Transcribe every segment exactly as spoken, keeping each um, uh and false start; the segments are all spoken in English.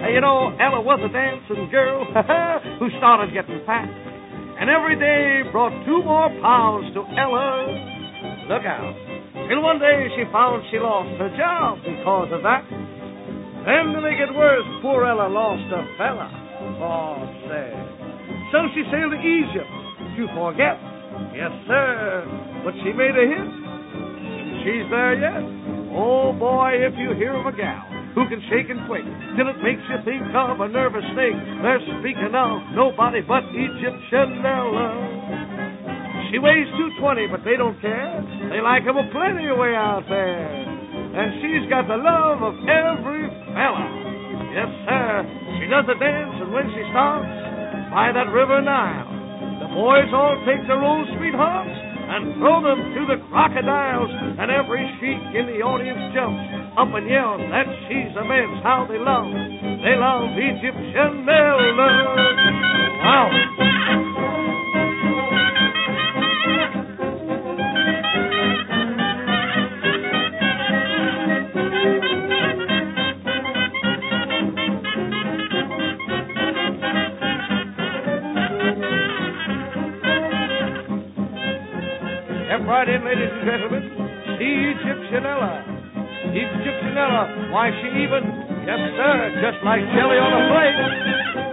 You know, Ella was a dancing girl who started getting fat. And every day brought two more pounds to Ella. Look out. Till one day she found she lost her job because of that. Then to make it worse, poor Ella lost her fella. Oh, say. So she sailed to Egypt. You forget. Yes, sir. But she made a hit. She's there yet. Oh, boy, if you hear of a gal who can shake and quake till it makes you think of a nervous snake, they're speaking of nobody but Egyptian Ella. She weighs two twenty, but they don't care. They like 'em a plenty way out there. And she's got the love of every fella. Yes, sir. She does a dance, and when she starts by that river Nile, the boys all take their old sweethearts and throw them to the crocodiles, and every sheik in the audience jumps up and yells that she's immense. How they love, they love Egyptian Ella. Wow. Right in, ladies and gentlemen, see Egyptian Ella. Egyptian Ella, why she even, yes sir, just like jelly on a plate.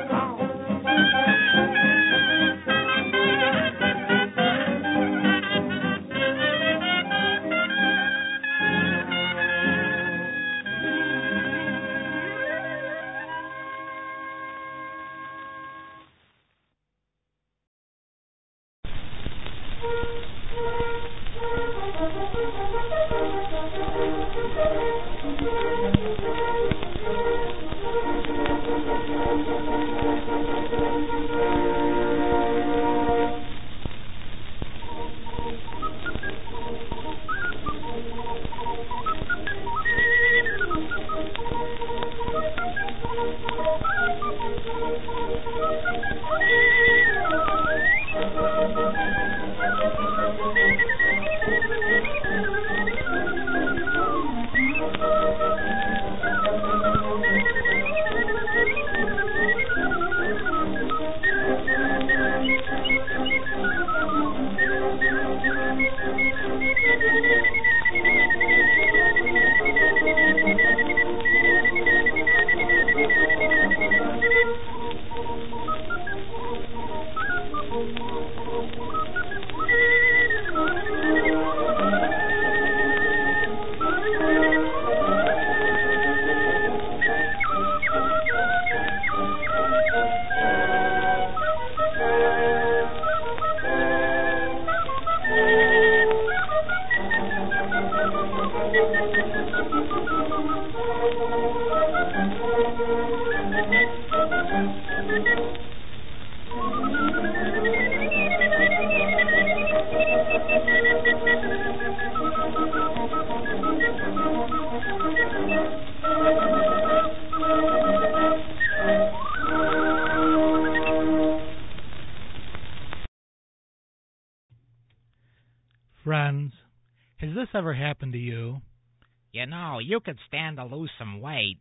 Friends, has this ever happened to you? You know, you could stand to lose some weight.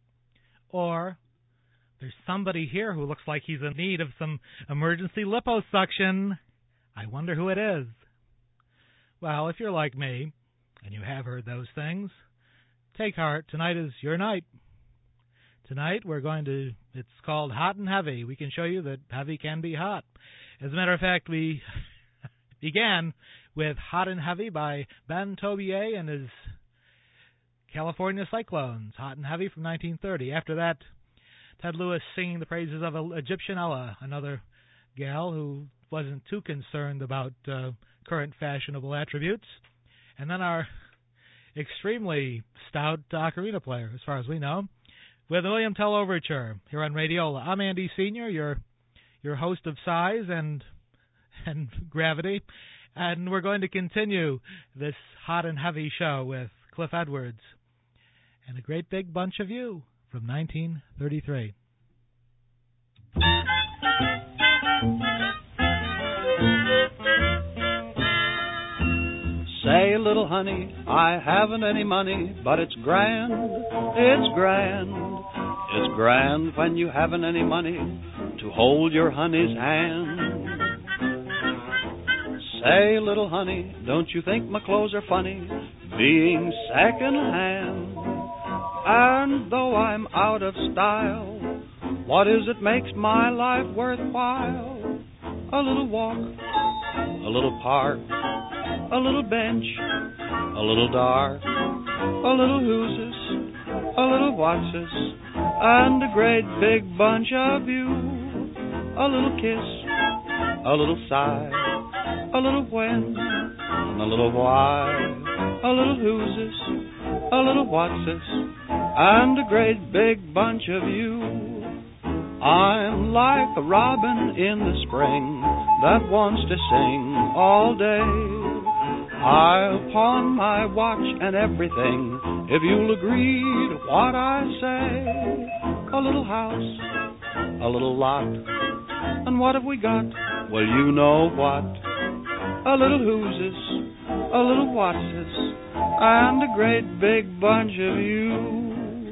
Or there's somebody here who looks like he's in need of some emergency liposuction. I wonder who it is. Well, if you're like me, and you have heard those things, take heart. Tonight is your night. Tonight we're going to, it's called Hot and Heavy. We can show you that heavy can be hot. As a matter of fact, we began with Hot and Heavy by Ben Tobier and his California Cyclones, Hot and Heavy from nineteen thirty. After that, Ted Lewis singing the praises of Egyptian Ella, another gal who wasn't too concerned about uh, current fashionable attributes. And then our extremely stout ocarina player, as far as we know, with the William Tell Overture here on Radiola. I'm Andy Senior, your your host of size and and gravity. And we're going to continue this Hot and Heavy show with Cliff Edwards and a great big bunch of you from nineteen thirty-three. Say, little honey, I haven't any money, but it's grand, it's grand, it's grand when you haven't any money to hold your honey's hand. Say, little honey, don't you think my clothes are funny, being second hand? And though I'm out of style, what is it makes my life worthwhile? A little walk, a little park, a little bench, a little dark, a little who's-es, a little what's-es, and a great big bunch of you. A little kiss, a little sigh, a little when, and a little why. A little who's-es, a little what's-es, and a great big bunch of you. I'm like a robin in the spring that wants to sing all day. I'll pawn my watch and everything if you'll agree to what I say. A little house, a little lot, and what have we got? Well, you know what. A little who's-es, a little what's-es, and a great big bunch of you.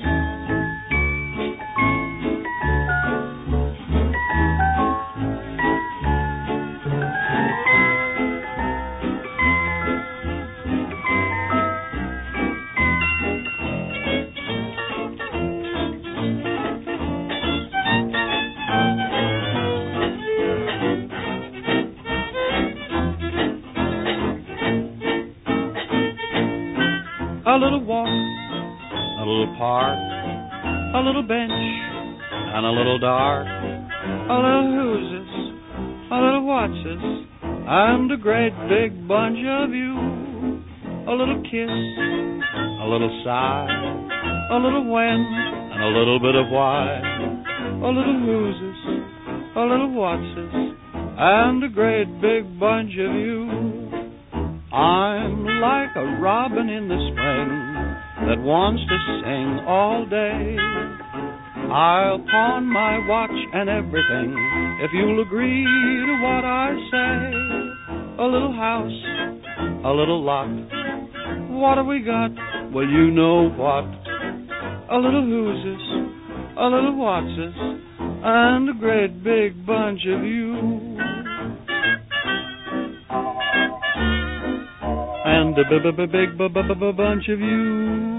A little walk, a little park, a little bench, and a little dark, a little who's-es, a little what's-es, and a great big bunch of you. A little kiss, a little sigh, a little when, and a little bit of why. A little who's-es, a little what's-es, and a great big bunch of you. I'm like a robin in the spring that wants to sing all day. I'll pawn my watch and everything if you'll agree to what I say. A little house, a little lot, what have we got? Well, you know what. A little who's-es, a little what's-es, and a great big bunch of you. And a b-b-b-big b-b-b-bunch of you.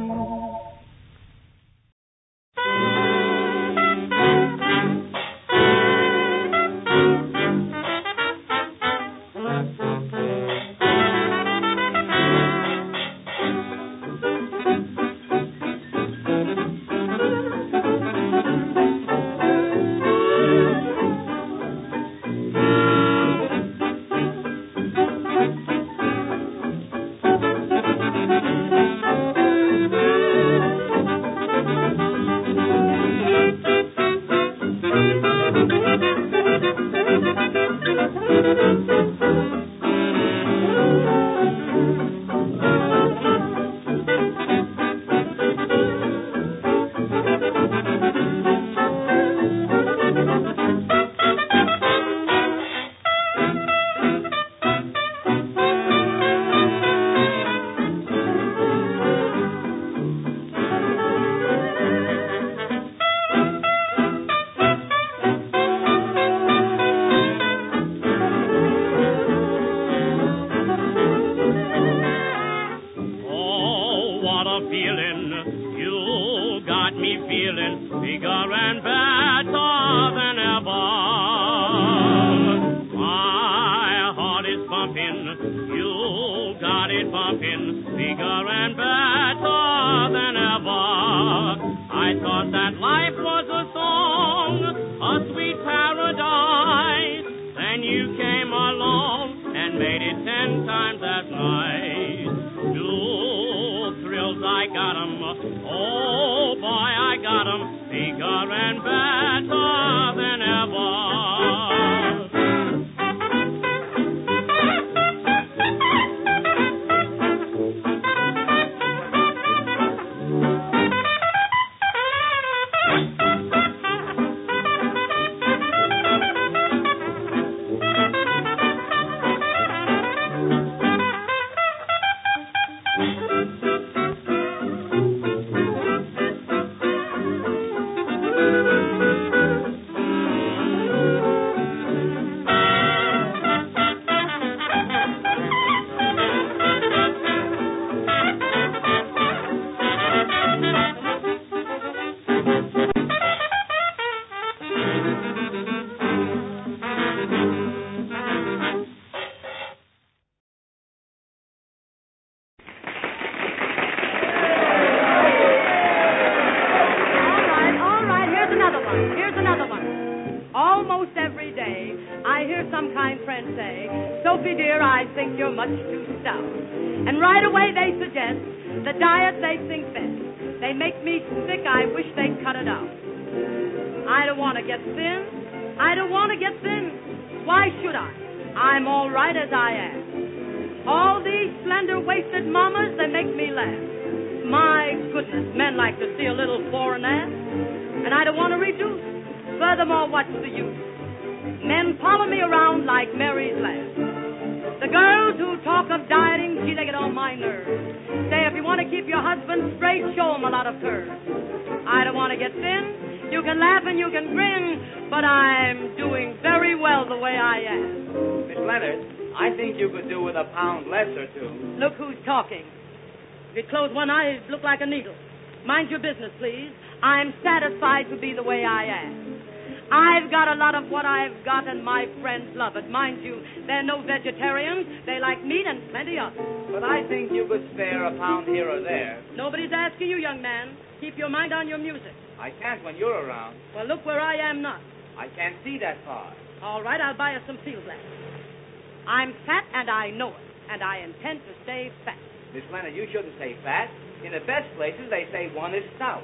Sophie, dear, I think you're much too stout. And right away they suggest the diet they think best. They make me sick, I wish they'd cut it out. I don't want to get thin. I don't want to get thin. Why should I? I'm all right as I am. All these slender-waisted mamas, they make me laugh. My goodness, men like to see a little foreign ass. And I don't want to reduce. Furthermore, what's the use? Men follow me around like Mary's lass. The girls who talk of dieting, gee, they get on my nerves. Say, if you want to keep your husband straight, show him a lot of curves. I don't want to get thin. You can laugh and you can grin, but I'm doing very well the way I am. Miss Leonard, I think you could do with a pound less or two. Look who's talking. If you close one eye, it look like a needle. Mind your business, please. I'm satisfied to be the way I am. I've got a lot of what I've got, and my friends love it. Mind you, they're no vegetarians. They like meat and plenty of it. But I think you could spare a pound here or there. Nobody's asking you, young man. Keep your mind on your music. I can't when you're around. Well, look where I am not. I can't see that far. All right, I'll buy us some field glasses. I'm fat, and I know it, and I intend to stay fat. Miss Leonard, you shouldn't say fat. In the best places, they say one is stout.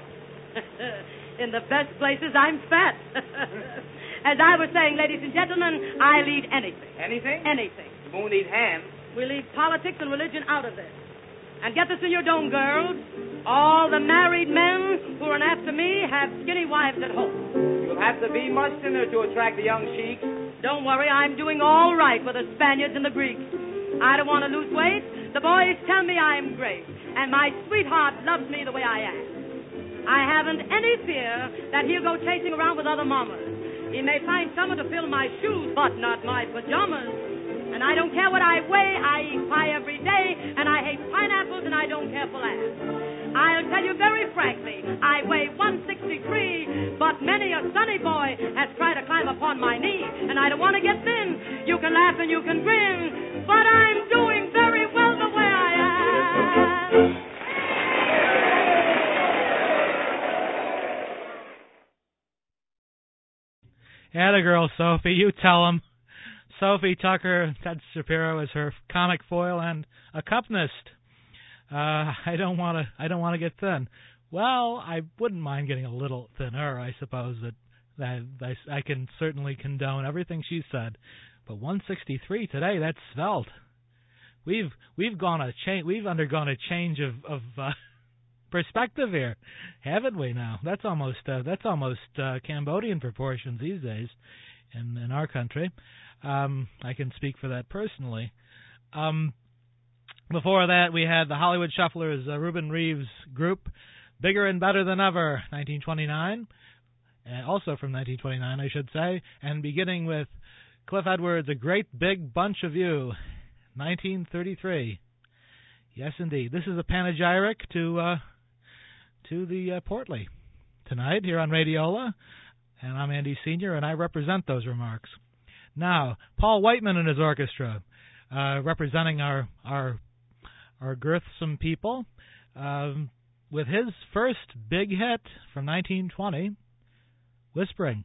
In the best places, I'm fat. As I was saying, ladies and gentlemen, I'll eat anything. Anything? Anything. You won't eat ham. We leave politics and religion out of this. And get this in your dome, girls. All the married men who are after me have skinny wives at home. You'll have to be much thinner to attract the young sheiks. Don't worry, I'm doing all right with the Spaniards and the Greeks. I don't want to lose weight. The boys tell me I'm great. And my sweetheart loves me the way I am. I haven't any fear that he'll go chasing around with other mamas. He may find someone to fill my shoes, but not my pajamas. And I don't care what I weigh. I eat pie every day, and I hate pineapples, and I don't care for laughs. I'll tell you very frankly, I weigh one sixty-three, but many a sunny boy has tried to climb upon my knee, and I don't want to get thin. You can laugh and you can grin, but I'm doing very well the way I am. Atta girl, Sophie. You tell him. Sophie Tucker, Ted Shapiro is her comic foil and accompanist. Uh, I don't want to. I don't want to get thin. Well, I wouldn't mind getting a little thinner. I suppose that that I, I can certainly condone everything she said. But one sixty-three today, that's svelte. We've we've gone a change. We've undergone a change of of uh, perspective here, haven't we? Now that's almost uh, that's almost uh, Cambodian proportions these days in in our country. Um, I can speak for that personally. Um, before that, we had the Hollywood Shufflers, uh, Reuben Reeves group, Bigger and Better Than Ever, nineteen twenty-nine, uh, also from nineteen twenty-nine, I should say, and beginning with Cliff Edwards, A Great Big Bunch of You, nineteen thirty-three. Yes, indeed. This is a panegyric to uh, to the uh, Portly tonight here on Radiola, and I'm Andy Senior, and I represent those remarks. Now, Paul Whiteman and his orchestra, uh, representing our our our girthsome people, um, with his first big hit from nineteen twenty, Whispering.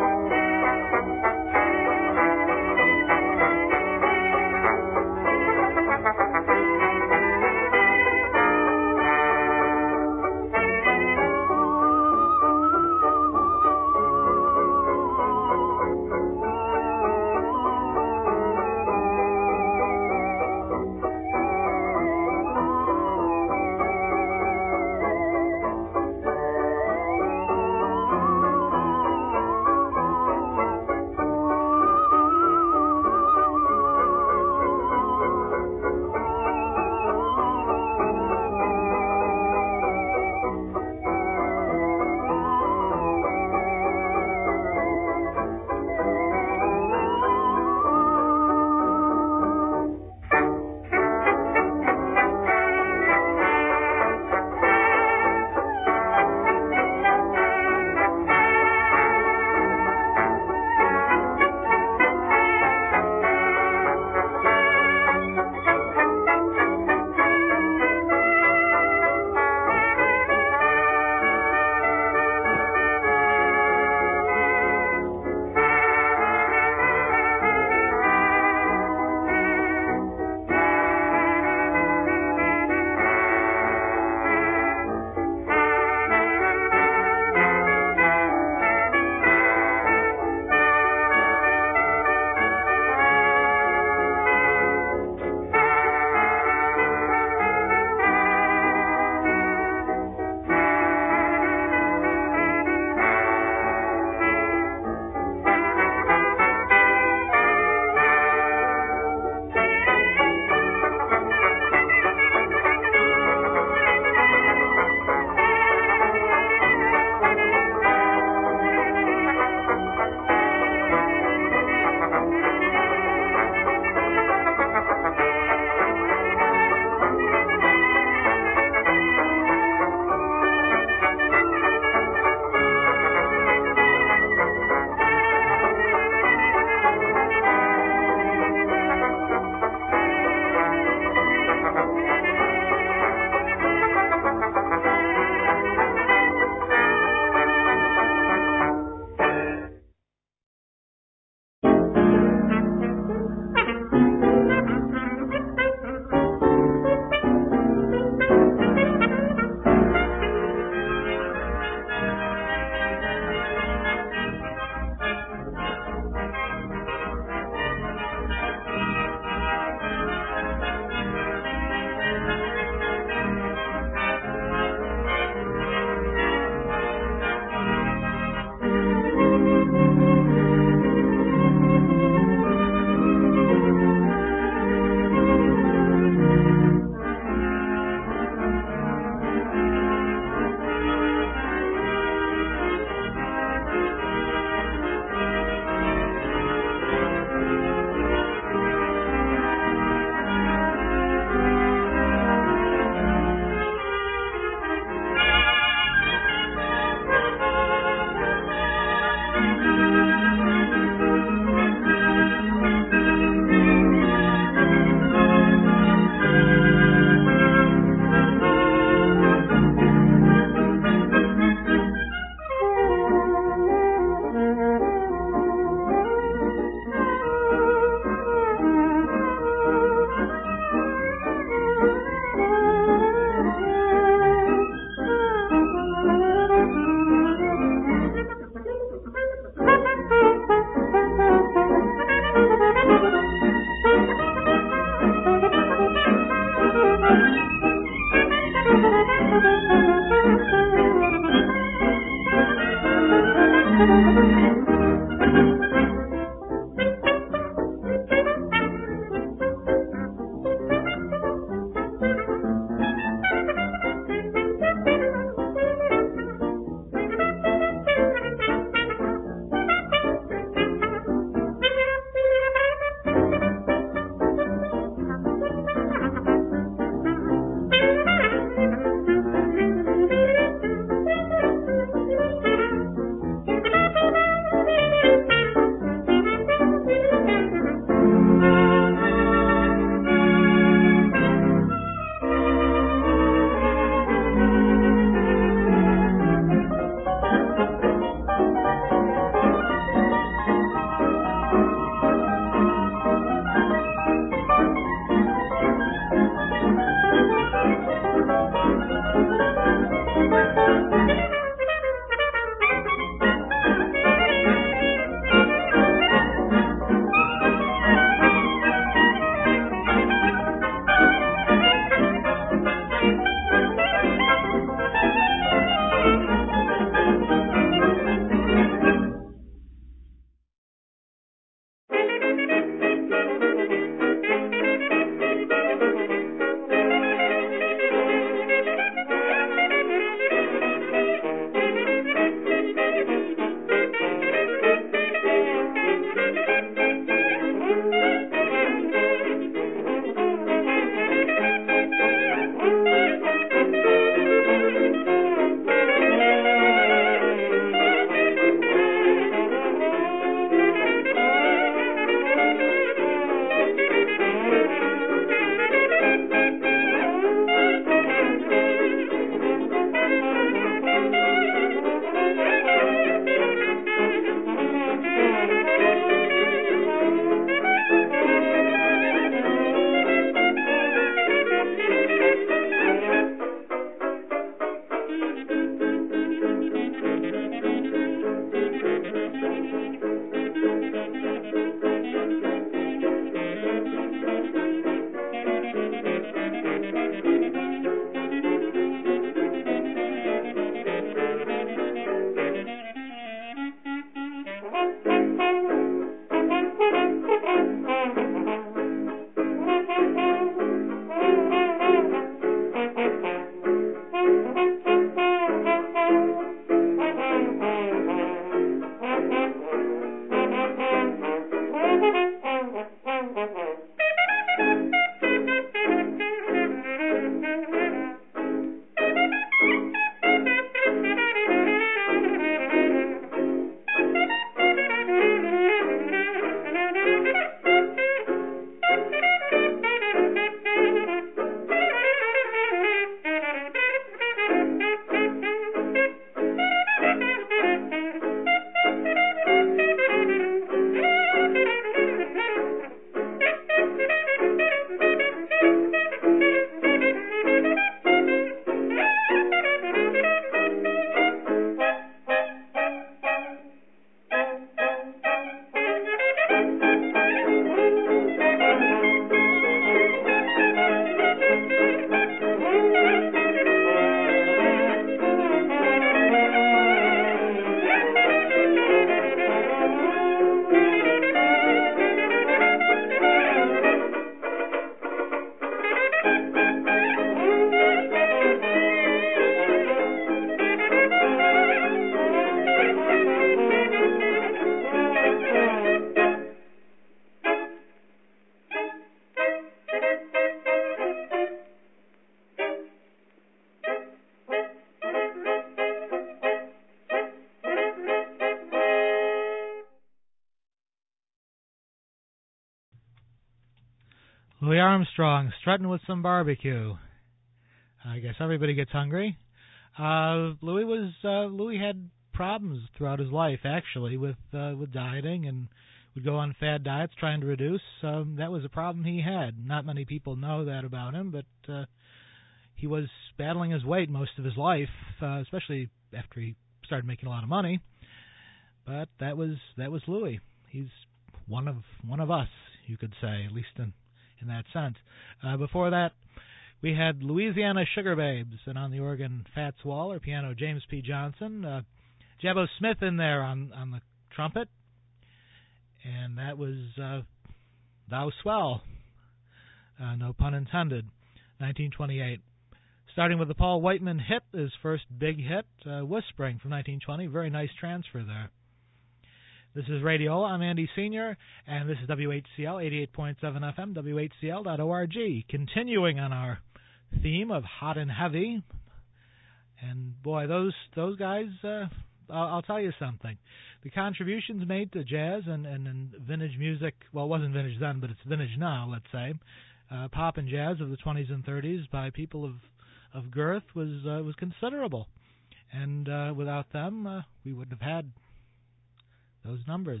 Louis Armstrong, strutting with some barbecue. I guess everybody gets hungry. Uh, Louis was uh, Louis had problems throughout his life, actually, with uh, with dieting, and would go on fad diets trying to reduce. Um, that was a problem he had. Not many people know that about him, but uh, he was battling his weight most of his life, uh, especially after he started making a lot of money. But that was that was Louis. He's one of one of us, you could say, at least in in that sense. Uh, before that, we had Louisiana Sugar Babes, and on the organ, Fats Waller, piano, James P. Johnson, uh, Jabbo Smith in there on, on the trumpet, and that was uh, Thou Swell, uh, no pun intended, nineteen twenty-eight. Starting with the Paul Whiteman hit, his first big hit, uh, Whispering from nineteen twenty, very nice transfer there. This is Radio. I'm Andy Senior, and this is W H C L eighty-eight point seven F M, W H C L dot org. Continuing on our theme of hot and heavy, and boy, those those guys, uh, I'll, I'll tell you something. The contributions made to jazz and, and, and vintage music, well, it wasn't vintage then, but it's vintage now, let's say, uh, pop and jazz of the twenties and thirties by people of of girth was uh, was considerable, and uh, without them, uh, we wouldn't have had those numbers.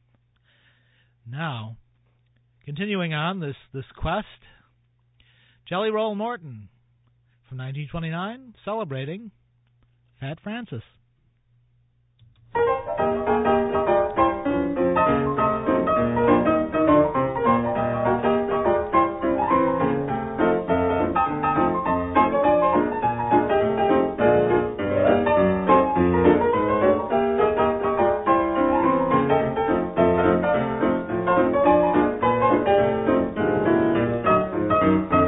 Now, continuing on this, this quest, Jelly Roll Morton from nineteen twenty-nine, celebrating Fat Francis.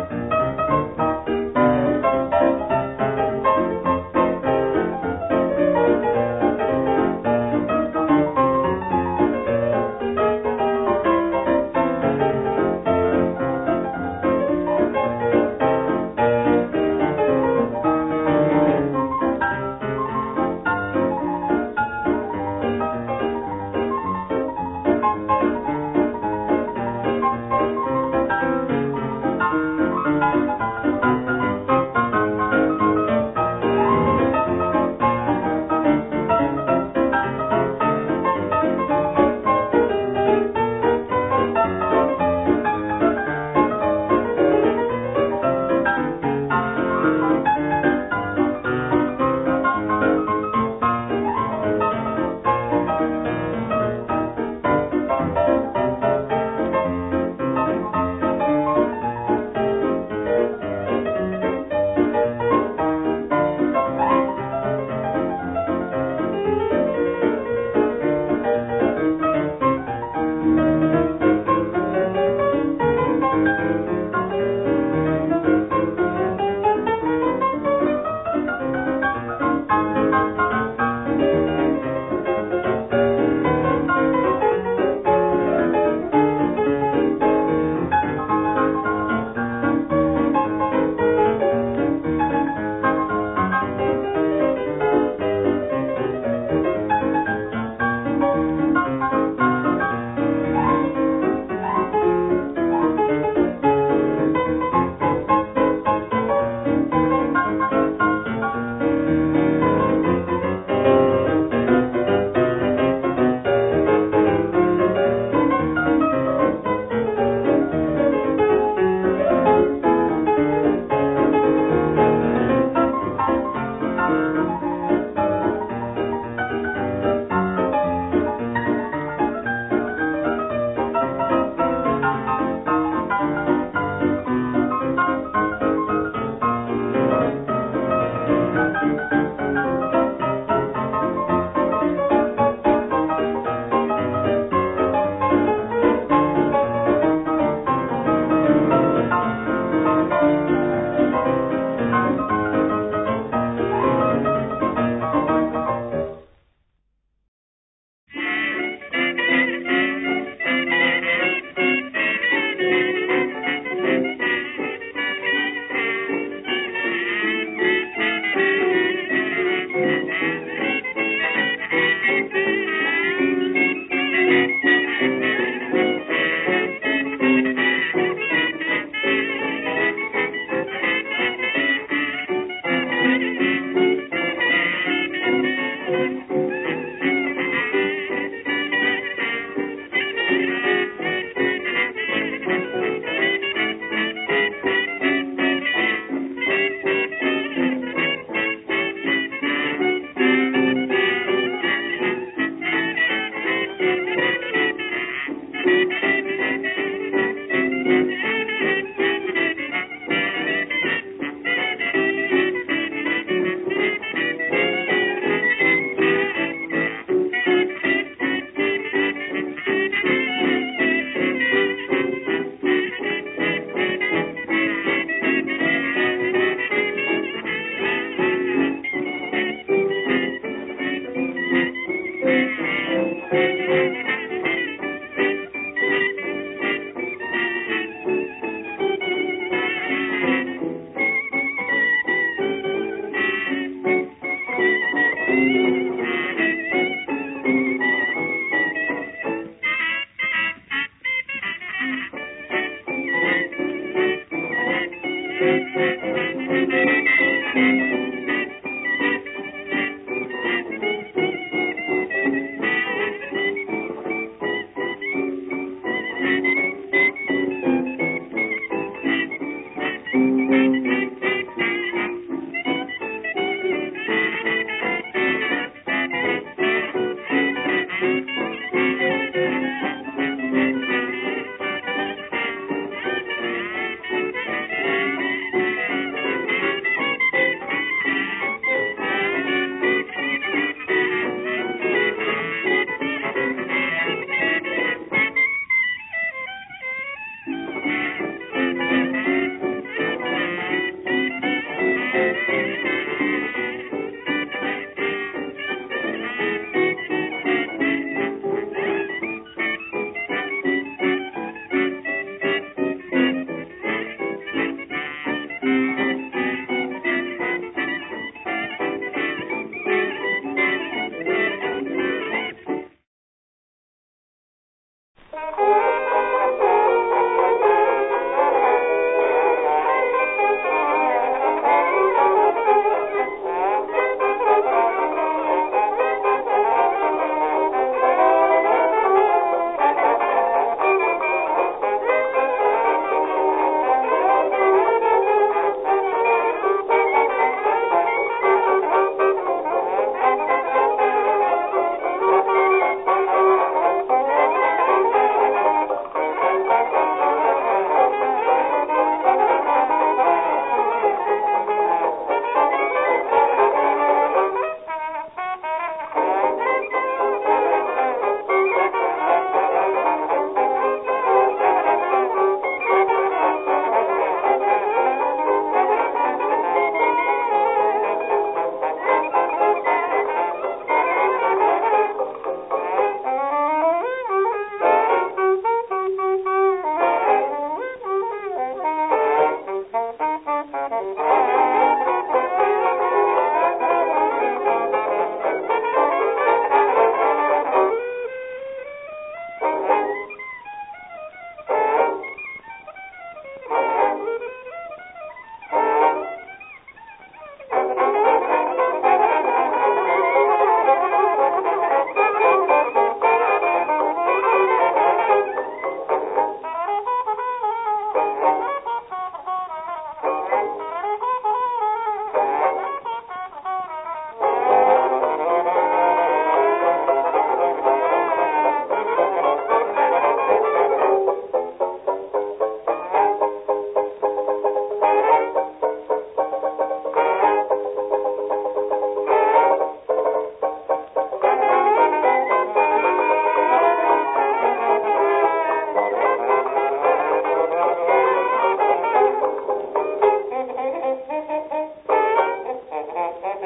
Thank you.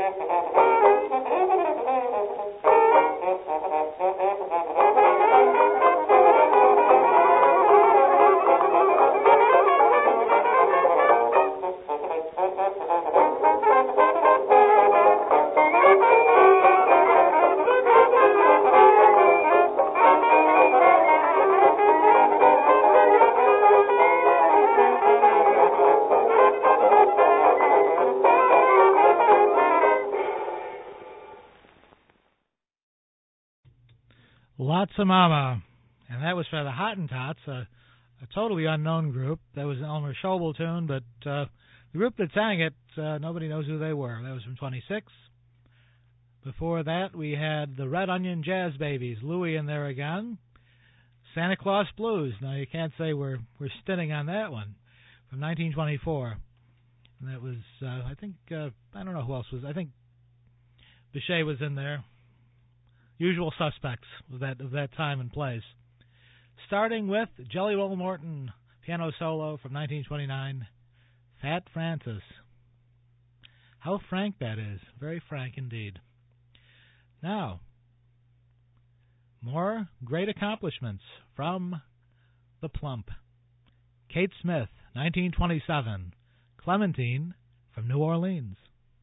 Lots of Mama, and that was for the Hottentots, a, a totally unknown group. That was an Elmer Schobel tune, but uh, the group that sang it, uh, nobody knows who they were. That was from twenty-six. Before that, we had the Red Onion Jazz Babies, Louie in there again. Santa Claus Blues. Now, you can't say we're we're stinting on that one, from nineteen twenty-four. And that was, uh, I think, uh, I don't know who else was. I think Bechet was in there. Usual suspects of that of that time and place. Starting with Jelly Roll Morton, piano solo from nineteen twenty-nine, Fat Francis. How frank that is. Very frank indeed. Now, more great accomplishments from the Plump. Kate Smith, nineteen twenty-seven, Clementine from New Orleans.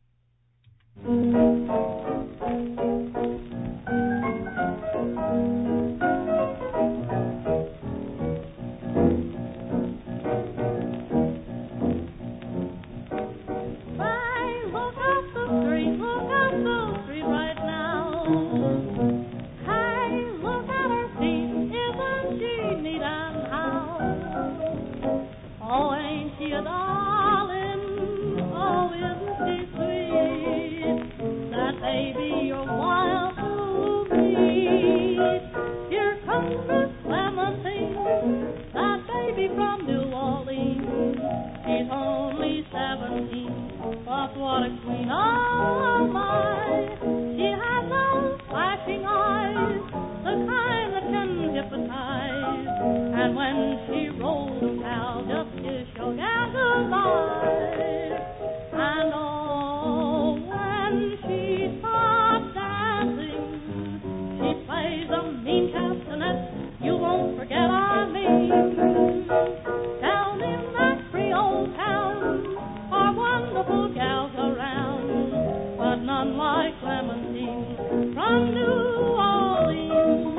What a queen, oh my. She has those flashing eyes, the kind that can hypnotize. And when she rolls out, just kiss your gal goodbye. And oh, when she starts dancing, she plays a mean castanet. You won't forget our name. Down in that Creole town are wonderful gals around, but none like Clementine from New Orleans.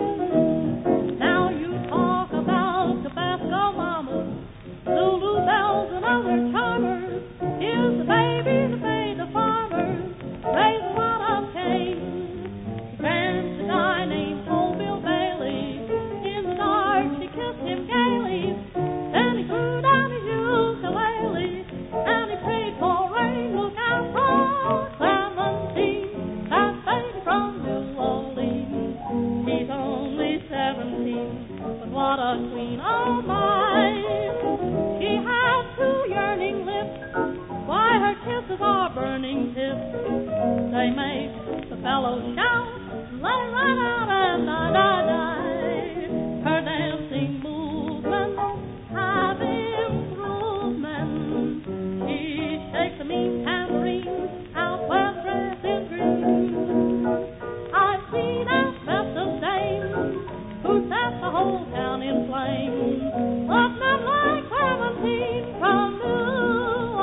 Now you talk about Tabasco mamas, Zulu bells and other charmers. Here's the baby that made the farmers raise a lot of cane. She danced a guy named old Bill Bailey. In the dark she kissed him gaily. Then he threw down his ukulele and he prayed for rain. Look out for Clementine, that baby from New Orleans. She's only seventeen, but what a queen, oh my. She has two yearning lips, why her kisses are burning tips. They make the fellows shout, let it right out and die, die, die. Her dancing movements have improvement. She shakes a mean tambourine out where the grass is green. I've seen asbestos dames who set the whole town in flames, but not like Clementine from New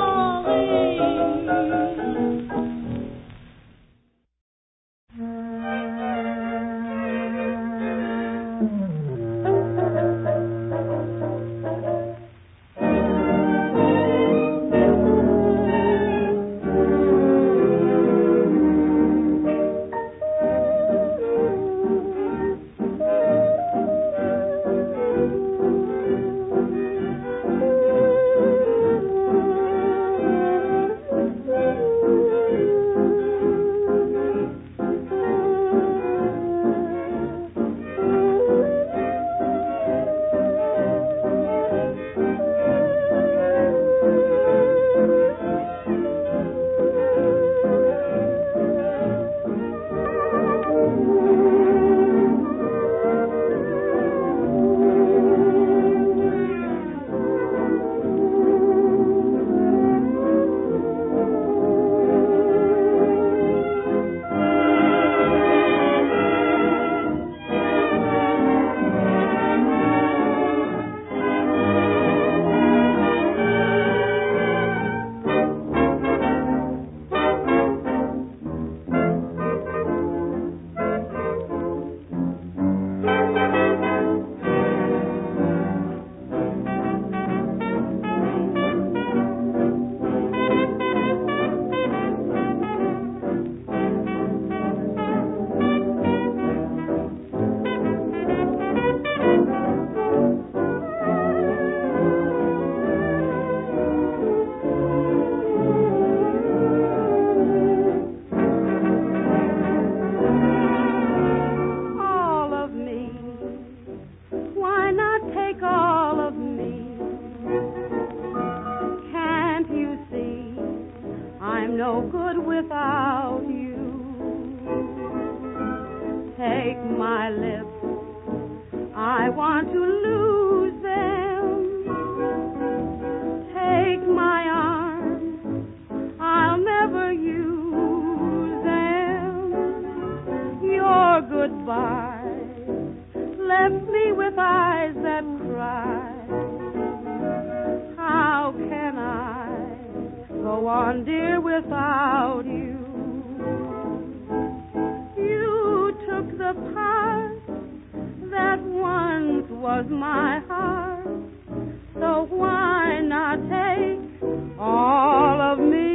Orleans. no good without you. Take my lips, I want to lose them. Take my arms, I'll never use them. Your goodbye left me with eyes that cry. How can I go on, dear, without you? You took the part that once was my heart, so why not take all of me?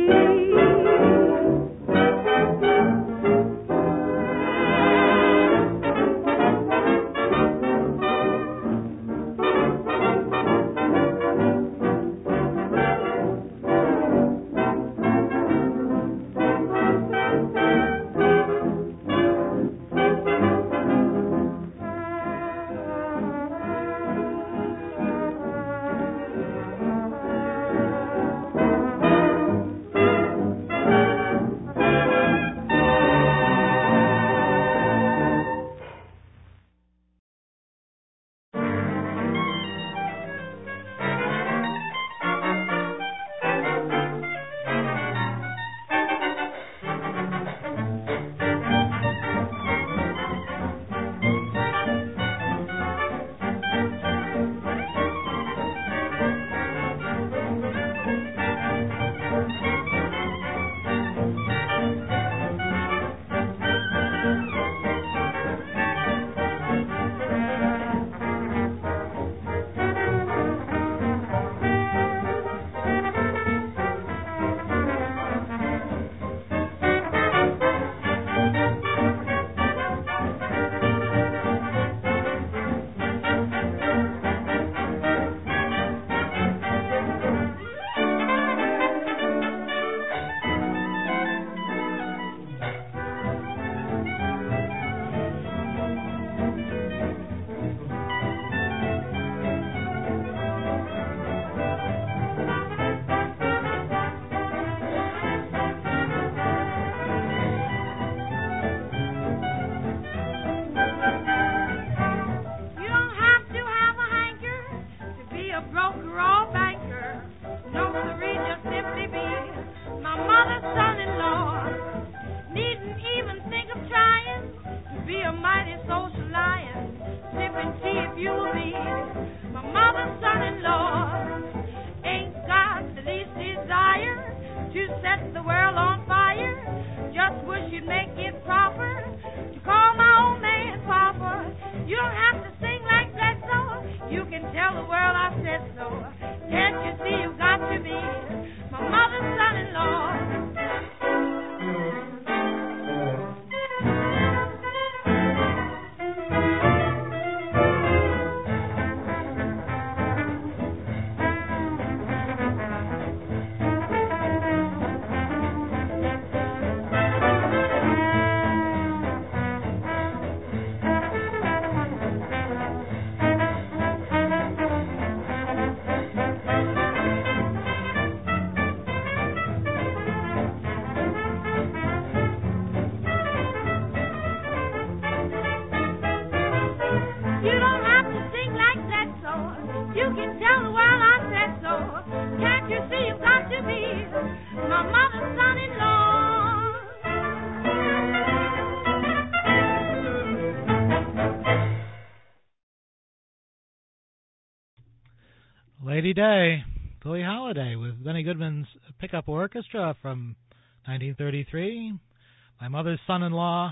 Lady Day, Billie Holiday with Benny Goodman's Pickup Orchestra from nineteen thirty-three. My Mother's Son-in-Law.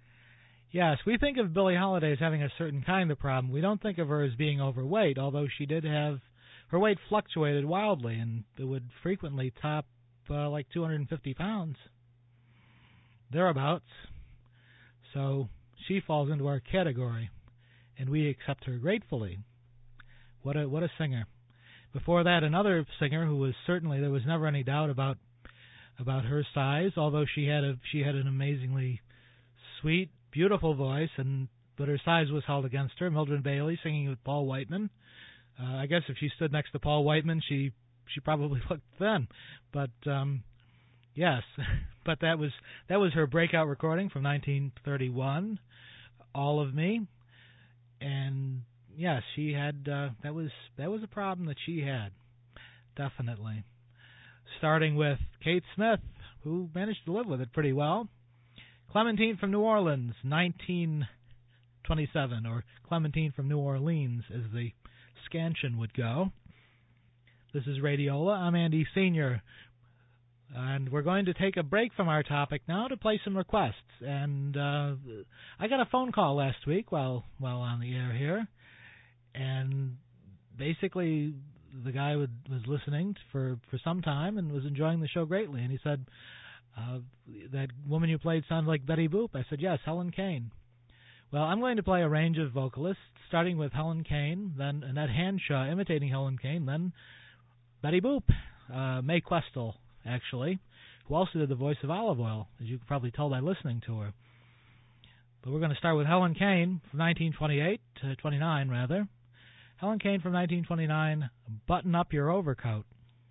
Yes, we think of Billie Holiday as having a certain kind of problem. We don't think of her as being overweight, although she did have, her weight fluctuated wildly, and it would frequently top uh, like two hundred fifty pounds, thereabouts. So she falls into our category, and we accept her gratefully. What a what a singer. Before that, another singer who was certainly, there was never any doubt about about her size, although she had a she had an amazingly sweet, beautiful voice, and but her size was held against her. Mildred Bailey singing with Paul Whiteman. Uh, I guess if she stood next to Paul Whiteman, she she probably looked thin. But um, Yes, but that was that was her breakout recording from nineteen thirty-one, All of Me. And yes, she had uh, that was that was a problem that she had, definitely. Starting with Kate Smith, who managed to live with it pretty well. Clementine from New Orleans, nineteen twenty-seven, or Clementine from New Orleans, as the scansion would go. This is Radiola. I'm Andy Senior, and we're going to take a break from our topic now to play some requests. And uh, I got a phone call last week while while on the air here, and basically the guy would, was listening for, for some time and was enjoying the show greatly. And he said, uh, that woman you played sounds like Betty Boop. I said, yes, Helen Kane. Well, I'm going to play a range of vocalists, starting with Helen Kane, then Annette Hanshaw imitating Helen Kane, then Betty Boop, uh, Mae Questel, actually, who also did the voice of Olive Oyl, as you can probably tell by listening to her. But we're going to start with Helen Kane from nineteen twenty-eight, to twenty-nine rather. Helen Kane from nineteen twenty-nine, Button Up Your Overcoat.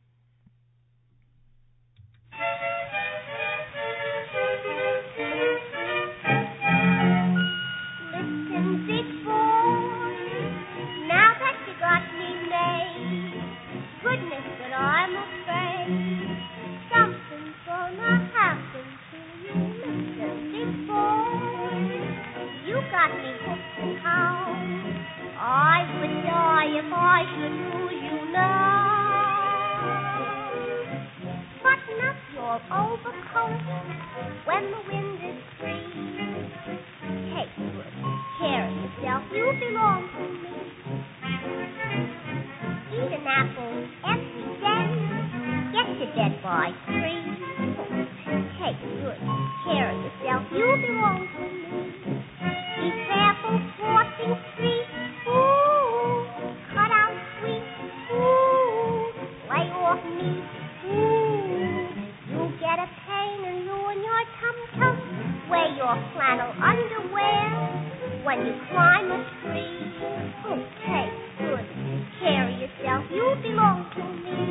Listen, big boy, now that you got me made, goodness, but I'm afraid something's gonna happen to you. Listen, big boy, you got me hooked and how I would die if I should lose you now. Button up your overcoat when the wind is free. Take good care of yourself, you belong to me. Eat an apple every day, get to bed by three. Take good care of yourself, you belong to me. Be careful crossing streets, ooh, cut out sweet, ooh, lay off meat, ooh, you'll get a pain and ruin your tum-tum. Wear your flannel underwear when you climb a tree. Oh, take good care of yourself, you belong to me.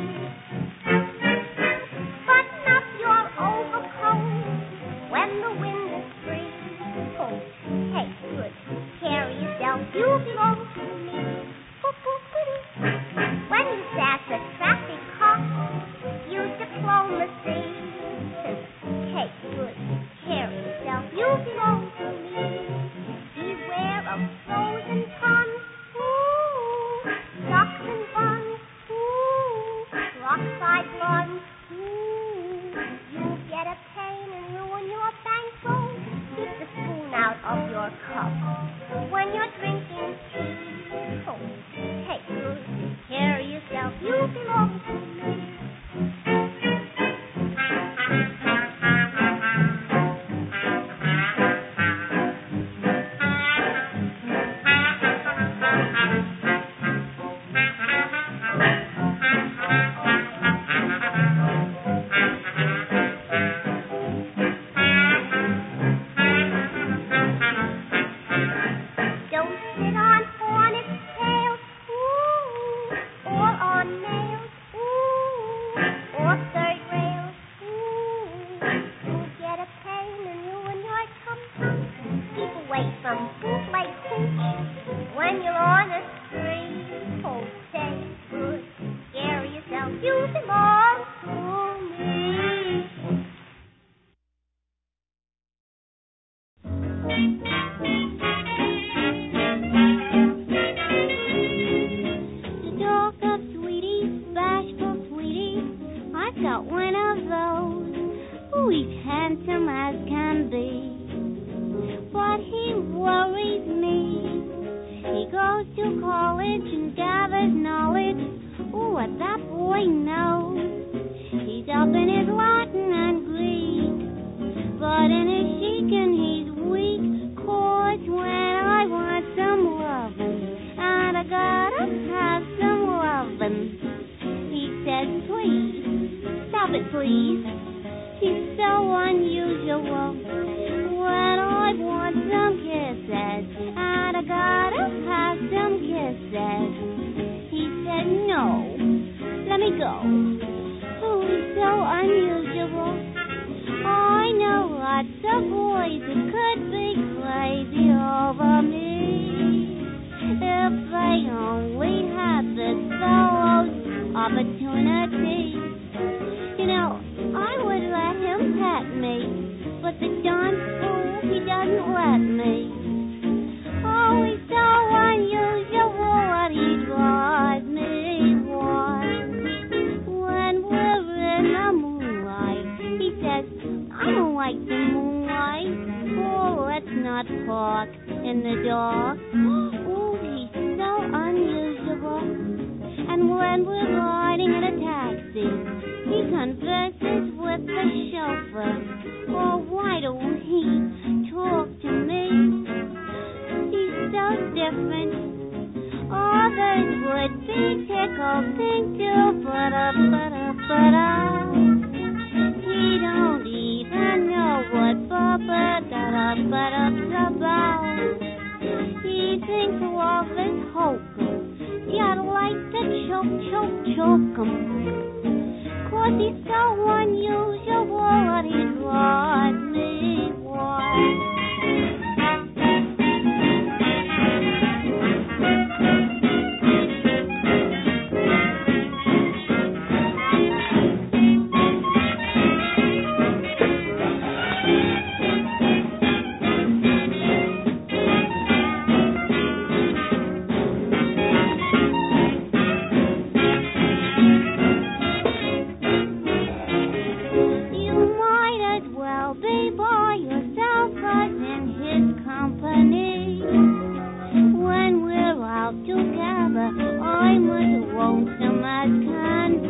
Button up your overcoat when the wind is free. Oh, take good care of yourself, you belong to me. When you pass a traffic cop, use diplomacy. Take good care of yourself, you belong to me. Beware of frozen puns, ooh, ducks and buns, ooh, rockside runs, ooh, you'll get a pain and ruin your bankroll. Keep the spoon out of your cup when you're drinking tea. Oh, take good care of yourself, you belong to me. Let me go. Oh, he's so unusual. lots of boys who could be crazy over me if they only had this fellow's opportunity. You know, I would let him pet me, but the darn fool, he doesn't let me. Oh, he's so unusual that he drives me wild. When we're in the moonlight, he says, I don't like the moonlight. Oh, let's not talk in the dark. Oh, he's so unusual. And when we're riding in a taxi, he converses with the chauffeur. Oh, why don't he talk to me? He's so different. Others would be tickled pink too, but uh, but uh, but uh, he don't even know what ba ba da da ba da about. He thinks love is hocus. You'd like to choke, choke, choke him. 'Cause he's so unusual that he drives me wild.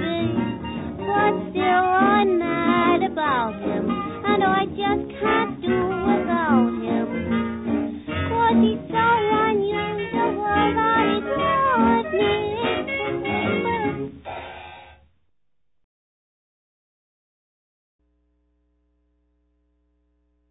But still I'm mad about him, and I just can't do